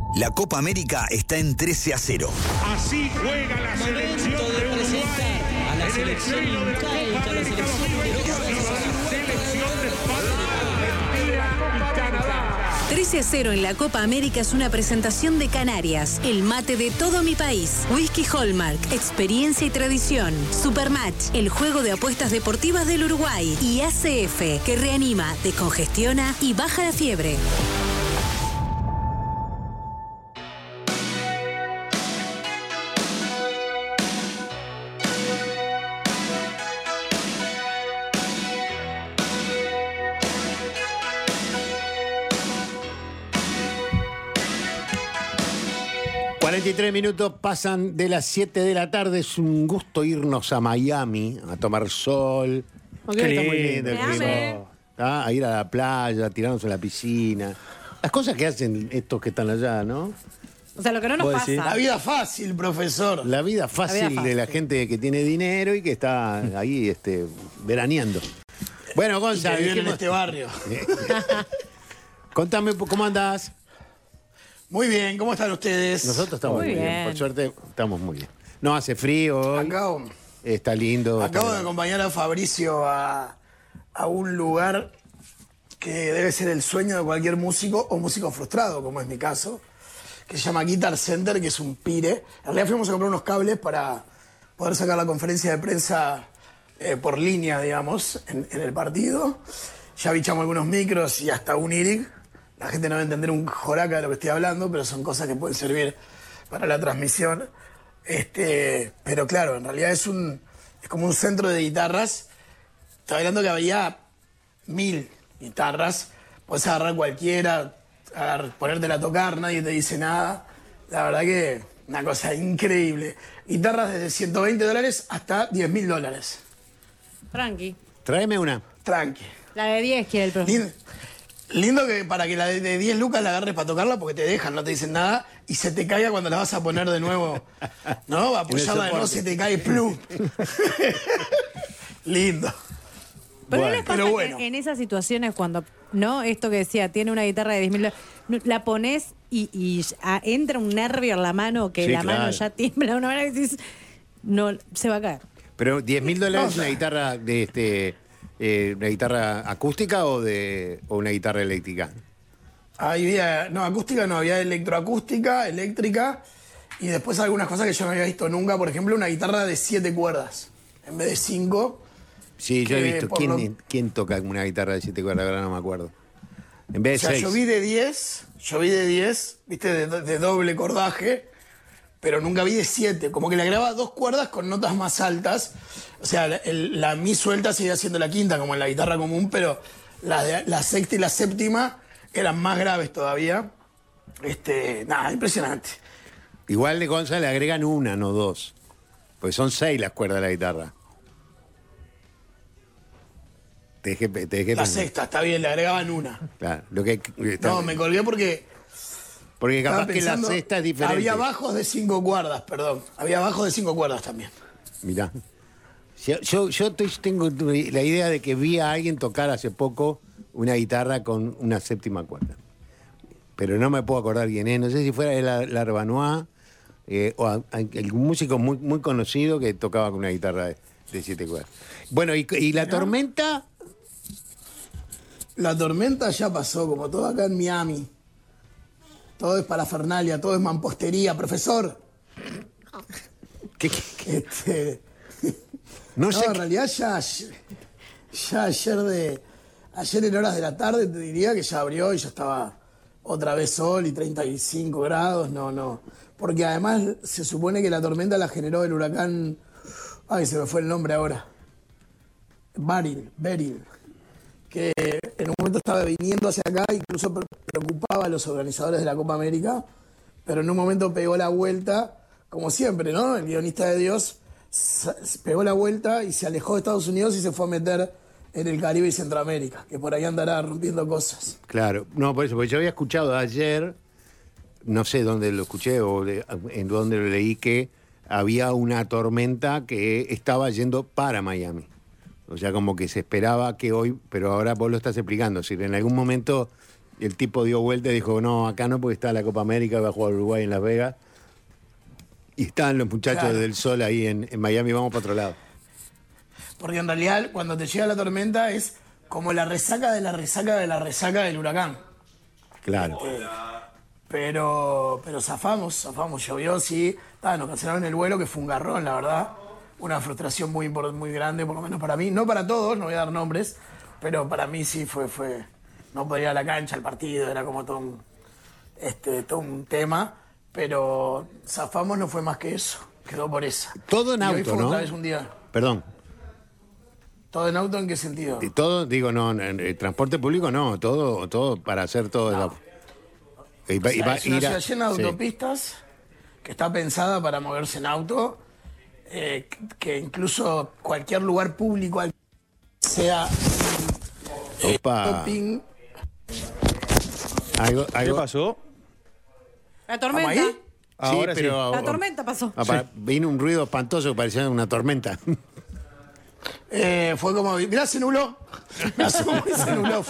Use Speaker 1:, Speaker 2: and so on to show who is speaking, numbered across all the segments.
Speaker 1: La Copa América está en 13-0.
Speaker 2: Así juega la selección de Uruguay.
Speaker 3: A la selección incaica, la selección
Speaker 2: de España,
Speaker 4: 13-0 en la Copa América es una presentación de Canarias, el mate de todo mi país. Whisky Hallmark, experiencia y tradición. Supermatch, el juego de apuestas deportivas del Uruguay. Y ACF, que reanima, descongestiona y baja la fiebre.
Speaker 5: Minutos pasan de las 7 de la tarde. Es un gusto irnos a Miami a tomar sol. Está muy lindo el clima. A ir a la playa, a tirarnos en la piscina. Las cosas que hacen estos que están allá, ¿no?
Speaker 6: O sea, lo que no nos pasa.
Speaker 7: La vida fácil, profesor.
Speaker 5: La vida fácil de la gente que tiene dinero y que está ahí veraneando. Bueno, Gonzalo,
Speaker 7: que vive en este barrio.
Speaker 5: Contame cómo andás.
Speaker 7: Muy bien, ¿cómo están ustedes?
Speaker 5: Nosotros estamos muy bien. Por suerte estamos muy bien. No hace frío hoy. Está lindo.
Speaker 7: Acabo de acompañar a Fabricio a un lugar que debe ser el sueño de cualquier músico o músico frustrado, como es mi caso, que se llama Guitar Center, que es un pire. En realidad fuimos a comprar unos cables para poder sacar la conferencia de prensa por línea, digamos, en el partido. Ya bichamos algunos micros y hasta un IRIC. La gente no va a entender un joraca de lo que estoy hablando, pero son cosas que pueden servir para la transmisión. Pero claro, en realidad es como un centro de guitarras. Estaba hablando que había 1000 guitarras. Podés agarrar cualquiera, ponértela a tocar, nadie te dice nada. La verdad que una cosa increíble. Guitarras desde $120 hasta $10.000.
Speaker 6: Tranqui.
Speaker 5: Tráeme una.
Speaker 7: Tranqui.
Speaker 6: La de 10 quiere el profesor.
Speaker 7: Lindo que para que la de 10 lucas la agarres para tocarla porque te dejan, no te dicen nada y se te caiga cuando la vas a poner de nuevo, ¿no? A apoyarla de nuevo, se te cae plum. Lindo.
Speaker 6: Pero ¿no les pasa que en esas situaciones cuando, ¿no? Esto que decía, tiene una guitarra de $10.000, la pones y entra un nervio en la mano que la mano ya tiembla de una manera que dices, no, se va a caer.
Speaker 5: Pero $10.000 es una guitarra de ¿una guitarra acústica o una guitarra eléctrica?
Speaker 7: Acústica no, había electroacústica, eléctrica, y después algunas cosas que yo no había visto nunca. Por ejemplo, una guitarra de 7 cuerdas, en vez de 5.
Speaker 5: Sí, yo he visto. ¿Quién toca una guitarra de 7 cuerdas? Ahora no me acuerdo. En vez de 6.
Speaker 7: Yo vi de 10, viste, de doble cordaje, pero nunca vi de 7. Como que le grababa 2 cuerdas con notas más altas. O sea, la mi suelta seguía siendo la quinta, como en la guitarra común, pero la sexta y la séptima eran más graves todavía. Impresionante.
Speaker 5: Igual de Gonzalo le agregan una, no 2. Porque son 6 las cuerdas de la guitarra. Te dejé
Speaker 7: la sexta, está bien, le agregaban una.
Speaker 5: Claro.
Speaker 7: No, me colgué porque
Speaker 5: capaz que la sexta es diferente.
Speaker 7: Había bajos de 5 cuerdas, perdón. Había bajos de 5 cuerdas también.
Speaker 5: Mirá. Yo tengo la idea de que vi a alguien tocar hace poco una guitarra con una séptima cuerda. Pero no me puedo acordar quién es. No sé si fuera la Arbanois o algún músico muy, muy conocido que tocaba con una guitarra de 7 cuerdas. Bueno, ¿y la tormenta?
Speaker 7: La tormenta ya pasó, como todo acá en Miami. Todo es parafernalia, todo es mampostería, profesor.
Speaker 5: ¿Qué?
Speaker 7: No, en realidad ya ayer en horas de la tarde te diría que ya abrió y ya estaba otra vez sol y 35 grados. No. Porque además se supone que la tormenta la generó el huracán. Ay, se me fue el nombre ahora. Beryl. Que en un momento estaba viniendo hacia acá, incluso preocupaba a los organizadores de la Copa América, pero en un momento pegó la vuelta, como siempre, ¿no? El guionista de Dios pegó la vuelta y se alejó de Estados Unidos y se fue a meter en el Caribe y Centroamérica, que por ahí andará rompiendo cosas.
Speaker 5: Claro, no, por eso, porque yo había escuchado ayer, no sé dónde lo escuché o en dónde lo leí, que había una tormenta que estaba yendo para Miami. O sea, como que se esperaba que hoy, pero ahora vos lo estás explicando, si en algún momento Y el tipo dio vuelta y dijo, no, acá no, porque está la Copa América, va a jugar Uruguay en Las Vegas. Y estaban los muchachos del Sol ahí en Miami, vamos para otro lado.
Speaker 7: Porque en realidad, cuando te llega la tormenta, es como la resaca de la resaca de la resaca del huracán.
Speaker 5: Claro.
Speaker 7: Pero zafamos, llovió, sí. Nos cancelaron el vuelo, que fue un garrón, la verdad. Una frustración muy grande, por lo menos para mí. No para todos, no voy a dar nombres, pero para mí sí fue no podía ir a la cancha, al partido, era como todo un tema. Pero zafamos, no fue más que eso, quedó por eso.
Speaker 5: Todo en
Speaker 7: y
Speaker 5: auto,
Speaker 7: hoy fue
Speaker 5: ¿no?
Speaker 7: Otra vez un día.
Speaker 5: Perdón.
Speaker 7: ¿Todo en auto en qué sentido?
Speaker 5: Y todo, digo, no, en transporte público no, todo para hacer todo.
Speaker 7: No. Es una ciudad llena de autopistas que está pensada para moverse en auto, que incluso cualquier lugar público sea shopping.
Speaker 8: ¿Qué pasó?
Speaker 6: La tormenta.
Speaker 8: Ahora sí,
Speaker 5: pero
Speaker 6: la tormenta pasó.
Speaker 5: Vino un ruido espantoso que parecía una tormenta.
Speaker 7: Fue como, mirá, se nubló. Mirá cómo se nubló.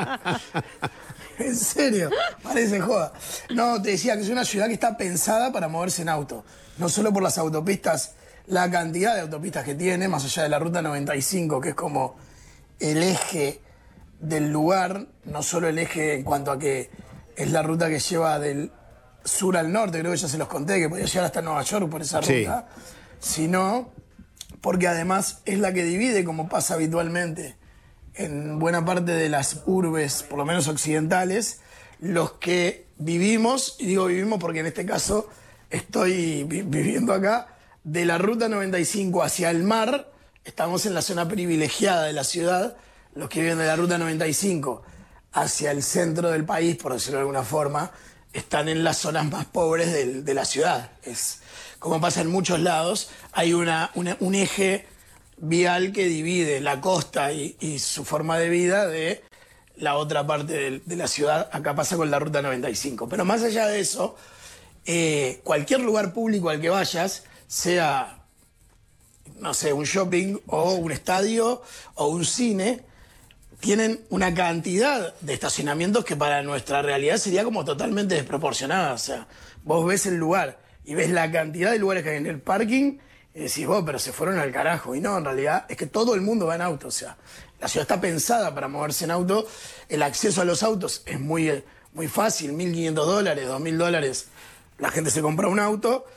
Speaker 7: En serio, parece joda. No, te decía que es una ciudad que está pensada para moverse en auto. No solo por las autopistas, la cantidad de autopistas que tiene, más allá de la ruta 95, que es como el eje del lugar, no solo el eje en cuanto a que es la ruta que lleva del sur al norte, creo que ya se los conté, que podía llegar hasta Nueva York por esa ruta, sino porque además es la que divide, como pasa habitualmente en buena parte de las urbes, por lo menos occidentales, los que vivimos, y digo vivimos porque en este caso estoy viviendo acá, de la ruta 95 hacia el mar, estamos en la zona privilegiada de la ciudad, los que viven de la ruta 95 hacia el centro del país, por decirlo de alguna forma, están en las zonas más pobres de la ciudad. Es como pasa en muchos lados, hay un eje vial que divide la costa y su forma de vida de la otra parte de la ciudad. Acá pasa con la ruta 95. Pero más allá de eso, cualquier lugar público al que vayas, sea, no sé, un shopping o un estadio o un cine, tienen una cantidad de estacionamientos que para nuestra realidad sería como totalmente desproporcionada. O sea, vos ves el lugar y ves la cantidad de lugares que hay en el parking y decís, vos, pero se fueron al carajo. Y no, en realidad es que todo el mundo va en auto. O sea, la ciudad está pensada para moverse en auto. El acceso a los autos es muy fácil, $1.500, $2.000. La gente se compra un auto.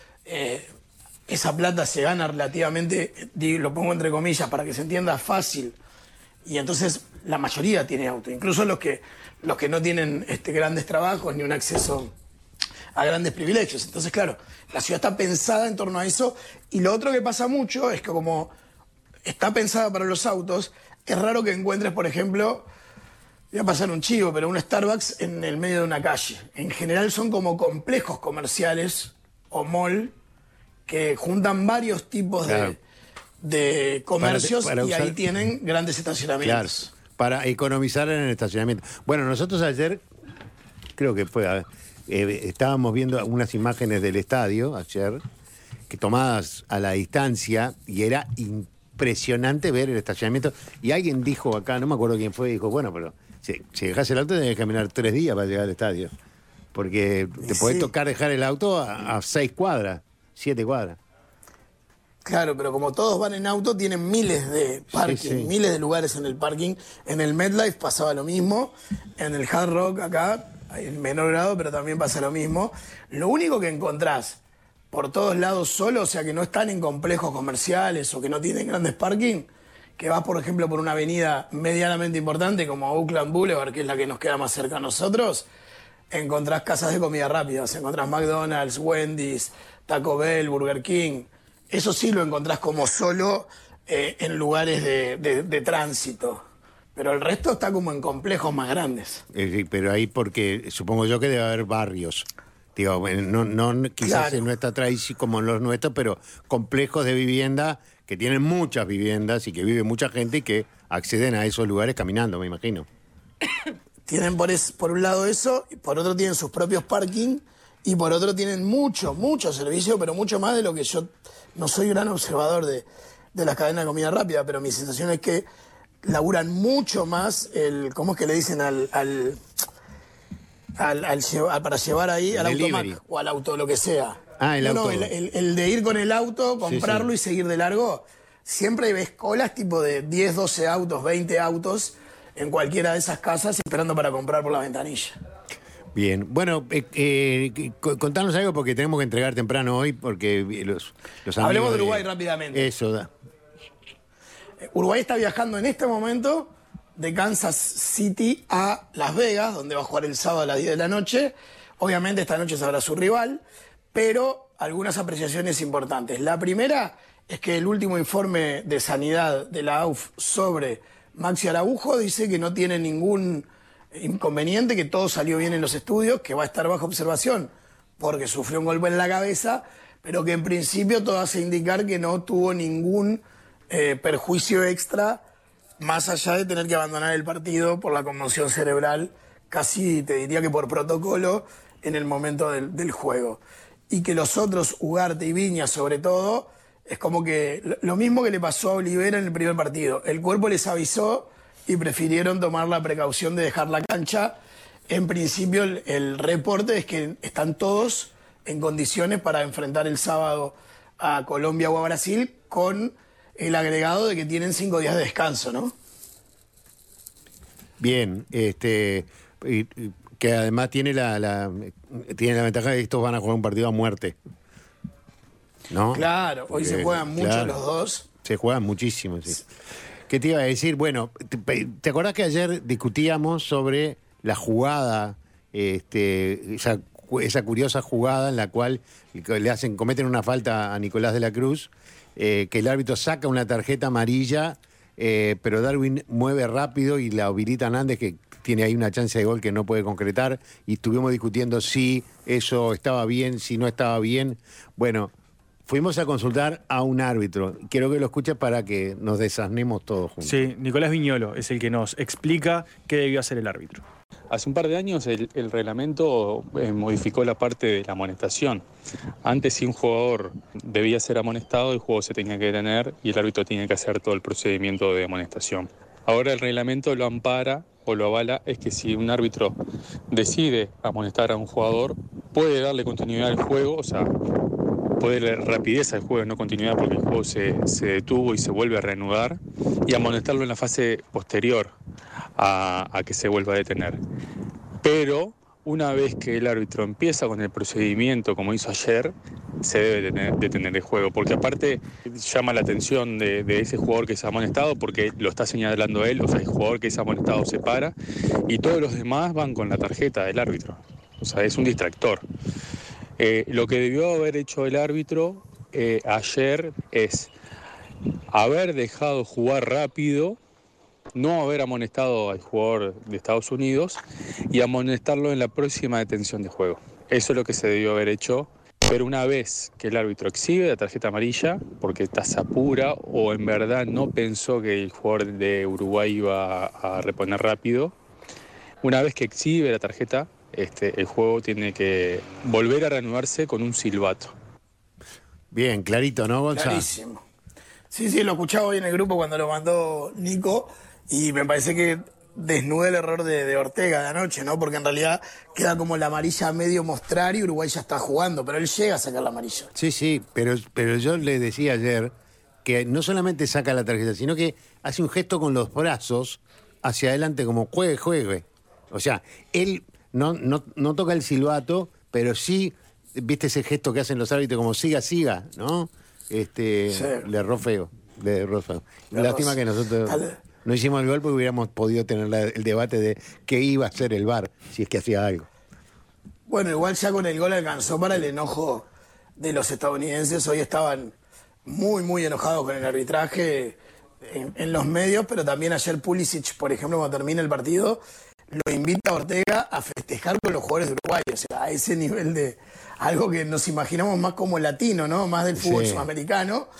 Speaker 7: Esa plata se gana relativamente, lo pongo entre comillas para que se entienda, fácil. Y entonces la mayoría tiene auto, incluso los que no tienen grandes trabajos ni un acceso a grandes privilegios. Entonces, claro, la ciudad está pensada en torno a eso. Y lo otro que pasa mucho es que como está pensada para los autos, es raro que encuentres, por ejemplo, voy a pasar un chivo, pero un Starbucks en el medio de una calle. En general son como complejos comerciales o mall que juntan varios tipos de comercios y ahí tienen grandes estacionamientos.
Speaker 5: Claro, para economizar en el estacionamiento. Bueno, nosotros ayer, creo que fue, estábamos viendo unas imágenes del estadio ayer, que tomadas a la distancia, y era impresionante ver el estacionamiento. Y alguien dijo acá, no me acuerdo quién fue, dijo, bueno, pero si dejas el auto tenés que caminar 3 días para llegar al estadio. Porque te podés tocar dejar el auto a 6 cuadras, 7 cuadras.
Speaker 7: Claro, pero como todos van en auto, tienen miles de parking, miles de lugares en el parking. En el MetLife pasaba lo mismo, en el Hard Rock acá, en menor grado, pero también pasa lo mismo. Lo único que encontrás por todos lados solo, o sea, que no están en complejos comerciales o que no tienen grandes parking, que vas, por ejemplo, por una avenida medianamente importante como Oakland Boulevard, que es la que nos queda más cerca a nosotros, encontrás casas de comida rápida, encontrás McDonald's, Wendy's, Taco Bell, Burger King. Eso sí lo encontrás como solo en lugares de tránsito. Pero el resto está como en complejos más grandes.
Speaker 5: Pero ahí porque supongo yo que debe haber barrios. Digo, no quizás en nuestra tradición como en los nuestros, pero complejos de vivienda que tienen muchas viviendas y que vive mucha gente y que acceden a esos lugares caminando, me imagino.
Speaker 7: Tienen por un lado eso, y por otro tienen sus propios parking, y por otro tienen mucho servicio, pero mucho más de lo que yo... No soy un gran observador de las cadenas de comida rápida, pero mi sensación es que laburan mucho más ¿cómo es que le dicen al para llevar ahí al automac o al auto, lo que sea.
Speaker 5: El auto.
Speaker 7: El de ir con el auto, comprarlo y seguir de largo. Siempre ves colas tipo de 10, 12 autos, 20 autos en cualquiera de esas casas esperando para comprar por la ventanilla.
Speaker 5: Bien, bueno, contanos algo porque tenemos que entregar temprano hoy porque los amigos...
Speaker 7: Hablemos de Uruguay rápidamente.
Speaker 5: Eso da.
Speaker 7: Uruguay está viajando en este momento de Kansas City a Las Vegas, donde va a jugar el sábado a las 10 de la noche. Obviamente esta noche sabrá su rival, pero algunas apreciaciones importantes. La primera es que el último informe de sanidad de la AUF sobre Maxi Araujo dice que no tiene ningún inconveniente, que todo salió bien en los estudios, que va a estar bajo observación porque sufrió un golpe en la cabeza, pero que en principio todo hace indicar que no tuvo ningún perjuicio extra, más allá de tener que abandonar el partido por la conmoción cerebral, casi te diría que por protocolo, en el momento del juego. Y que los otros, Ugarte y Viña sobre todo, es como que lo mismo que le pasó a Olivera en el primer partido. El cuerpo les avisó y prefirieron tomar la precaución de dejar la cancha. En principio el reporte es que están todos en condiciones para enfrentar el sábado a Colombia o a Brasil, con el agregado de que tienen 5 días de descanso, ¿no?
Speaker 5: Bien, que además tiene la ventaja de que estos van a jugar un partido a muerte, ¿no?
Speaker 7: Claro, hoy se juegan mucho los dos.
Speaker 5: Se juegan muchísimo, sí. ¿Qué te iba a decir? Bueno, ¿te acordás que ayer discutíamos sobre la jugada, esa curiosa jugada en la cual cometen una falta a Nicolás de la Cruz, que el árbitro saca una tarjeta amarilla, pero Darwin mueve rápido y la habilita a Nández, que tiene ahí una chance de gol que no puede concretar, y estuvimos discutiendo si eso estaba bien, si no estaba bien. Bueno, fuimos a consultar a un árbitro. Quiero que lo escuches para que nos desasnemos todos juntos.
Speaker 8: Sí, Nicolás Viñolo es el que nos explica qué debió hacer el árbitro.
Speaker 9: Hace un par de años el reglamento modificó la parte de la amonestación. Antes, si un jugador debía ser amonestado, el juego se tenía que detener y el árbitro tenía que hacer todo el procedimiento de amonestación. Ahora el reglamento lo ampara o lo avala, es que si un árbitro decide amonestar a un jugador, puede darle continuidad al juego, o sea, puede darle rapidez al juego, no continuidad, porque el juego se detuvo y se vuelve a reanudar, y amonestarlo en la fase posterior a que se vuelva a detener. Pero una vez que el árbitro empieza con el procedimiento, como hizo ayer, se debe detener el juego, porque aparte llama la atención de ese jugador que es amonestado, porque lo está señalando él, o sea, el jugador que es amonestado se para y todos los demás van con la tarjeta del árbitro, o sea, es un distractor. Lo que debió haber hecho el árbitro ayer es haber dejado jugar rápido, no haber amonestado al jugador de Estados Unidos y amonestarlo en la próxima detención de juego. Eso es lo que se debió haber hecho, pero una vez que el árbitro exhibe la tarjeta amarilla, porque está apura o en verdad no pensó que el jugador de Uruguay iba a reponer rápido, una vez que exhibe la tarjeta, el juego tiene que volver a reanudarse con un silbato.
Speaker 5: Bien, clarito, ¿no, Gonzalo?
Speaker 7: Clarísimo. Sí, lo escuchaba hoy en el grupo cuando lo mandó Nico, y me parece que desnuda el error de Ortega de anoche, ¿no? Porque en realidad queda como la amarilla a medio mostrar y Uruguay ya está jugando, pero él llega a sacar la amarilla.
Speaker 5: Sí, pero yo le decía ayer que no solamente saca la tarjeta, sino que hace un gesto con los brazos hacia adelante como juegue. O sea, él no toca el silbato, pero sí, viste ese gesto que hacen los árbitros como siga, ¿no? Sí. Le erró feo. Lástima que nosotros no hicimos el gol porque hubiéramos podido tener el debate de qué iba a hacer el VAR si es que hacía algo.
Speaker 7: Bueno, igual ya con el gol alcanzó para el enojo de los estadounidenses. Hoy estaban muy, muy enojados con el arbitraje en los medios, pero también ayer Pulisic, por ejemplo, cuando termina el partido, lo invita a Ortega a festejar con los jugadores de Uruguay. O sea, a ese nivel de algo que nos imaginamos más como latino, ¿no? Más del fútbol sudamericano.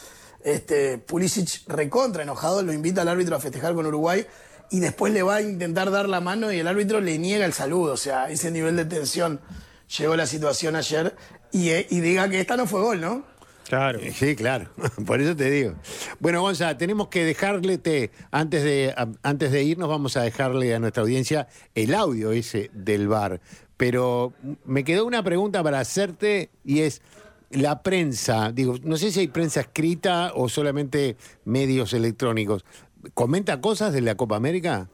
Speaker 7: Pulisic recontra enojado, lo invita al árbitro a festejar con Uruguay y después le va a intentar dar la mano y el árbitro le niega el saludo. O sea, a ese nivel de tensión llegó la situación ayer y diga que esta no fue gol, ¿no?
Speaker 8: Claro.
Speaker 5: Sí, claro. Por eso te digo. Bueno, Gonza, tenemos que dejarle, antes de irnos, vamos a dejarle a nuestra audiencia el audio ese del VAR. Pero me quedó una pregunta para hacerte y es la prensa. Digo, no sé si hay prensa escrita o solamente medios electrónicos. ¿Comenta cosas de la Copa América?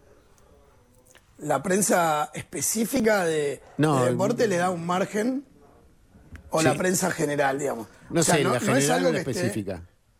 Speaker 7: La prensa específica de deporte le da un margen o la prensa general, digamos.
Speaker 5: No sé, la general o la específica.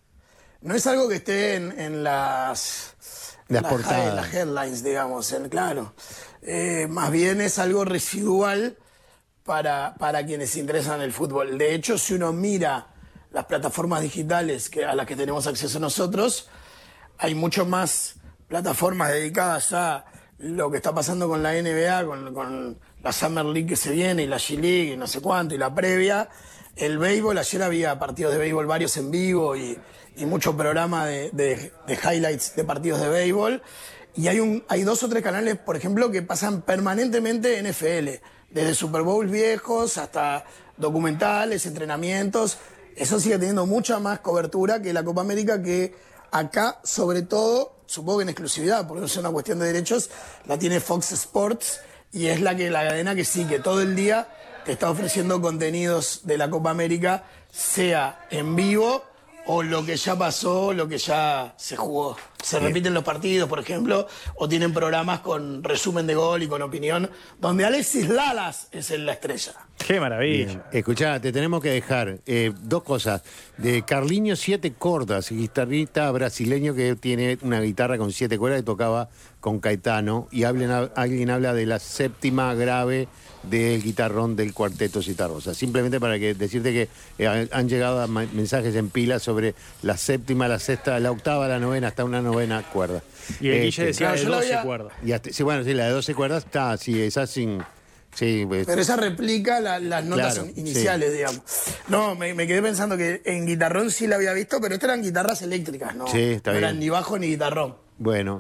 Speaker 7: No es algo que esté en las portadas, las headlines, digamos, claro. Más bien es algo residual para quienes se interesan en el fútbol. De hecho, si uno mira las plataformas digitales a las que tenemos acceso nosotros, hay mucho más plataformas dedicadas a lo que está pasando con la NBA, con la Summer League que se viene, y la G-League, y no sé cuánto, y la previa. El béisbol, ayer había partidos de béisbol varios en vivo y mucho programa de highlights de partidos de béisbol. Y hay 2 o 3 canales, por ejemplo, que pasan permanentemente NFL, desde Super Bowl viejos hasta documentales, entrenamientos. Eso sigue teniendo mucha más cobertura que la Copa América, que acá, sobre todo, supongo que en exclusividad, porque no es una cuestión de derechos, la tiene Fox Sports, y es la cadena que sí, que todo el día te está ofreciendo contenidos de la Copa América, sea en vivo o lo que ya pasó, lo que ya se jugó. Se repiten los partidos, por ejemplo, o tienen programas con resumen de gol y con opinión, donde Alexis Lalas es la estrella.
Speaker 8: ¡Qué maravilla!
Speaker 5: Escuchá, te tenemos que dejar 2 cosas. De Carlinhos 7 Cordas, guitarrista brasileño que tiene una guitarra con 7 cuerdas que tocaba con Caetano, y alguien habla de la 7ª grave del guitarrón del cuarteto Citarrosa. Simplemente para decirte que han llegado mensajes en pila sobre la 7ª, la 6ª, la 8ª, la 9ª, hasta una 9ª cuerda.
Speaker 8: Y el Guille decía de 12 cuerdas.
Speaker 5: Sí, bueno, sí, la de 12 cuerdas está, sí, esa sin... Sí, pues,
Speaker 7: pero esa replica las notas iniciales, digamos. No, me quedé pensando que en guitarrón sí la había visto, pero estas eran guitarras eléctricas, ¿no?
Speaker 5: Sí, está bien.
Speaker 7: No eran ni bajo ni guitarrón.
Speaker 5: Bueno,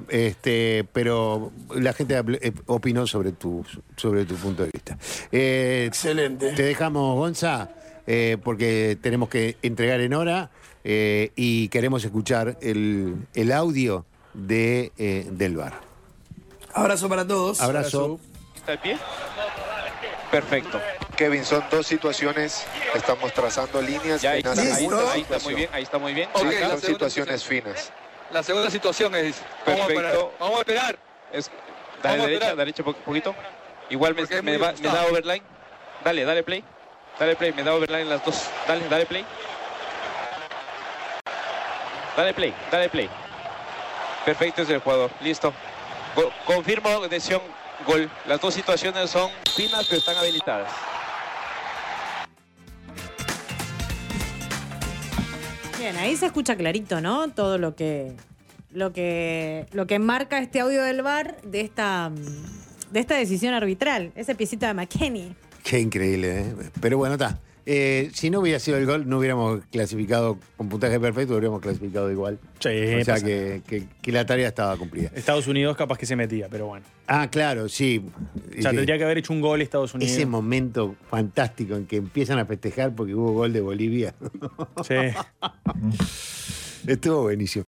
Speaker 5: pero la gente opinó sobre tu punto de vista.
Speaker 7: Excelente.
Speaker 5: Te dejamos, Gonza, porque tenemos que entregar en hora y queremos escuchar el audio del VAR.
Speaker 7: Abrazo para todos.
Speaker 5: Abrazo.
Speaker 10: ¿Está de pie? Perfecto.
Speaker 11: Kevin, son 2 situaciones, estamos trazando líneas finas.
Speaker 10: Ahí está muy bien.
Speaker 11: Okay, son situaciones finas.
Speaker 10: La segunda situación es... Perfecto. Vamos a esperar. Dale derecha un poquito. Igual me da overline. Dale play. Dale play, me da overline las 2. Dale play. Dale play. Perfecto, es el jugador. Listo. Confirmo decisión. Gol. Las 2 situaciones son finas, pero están habilitadas.
Speaker 6: Bien, ahí se escucha clarito, ¿no? Todo lo que marca este audio del VAR de esta decisión arbitral. Ese piecito de McKennie.
Speaker 5: Qué increíble, ¿eh? Pero bueno, está. Si no hubiera sido el gol, no hubiéramos clasificado con puntaje perfecto, hubiéramos clasificado igual.
Speaker 8: Sí,
Speaker 5: o sea que la tarea estaba cumplida.
Speaker 8: Estados Unidos capaz que se metía, pero bueno.
Speaker 5: Ah, claro, sí.
Speaker 8: O sea, tendría que haber hecho un gol Estados Unidos.
Speaker 5: Ese momento fantástico en que empiezan a festejar porque hubo gol de Bolivia.
Speaker 8: Sí.
Speaker 5: Estuvo buenísimo.